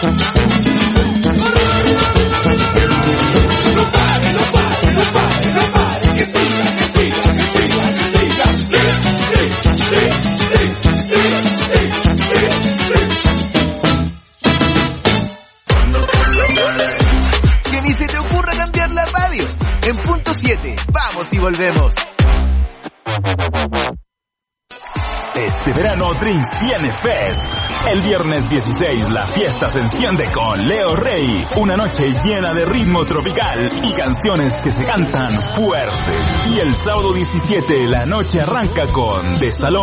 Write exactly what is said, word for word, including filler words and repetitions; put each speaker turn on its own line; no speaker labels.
Que ni se te ocurra cambiar la radio. En punto siete, vamos y volvemos.
Este verano Drinks tiene Fest. El viernes dieciséis la fiesta se enciende con Leo Rey. Una noche llena de ritmo tropical y canciones que se cantan fuerte. Y el sábado diecisiete la noche arranca con De Salón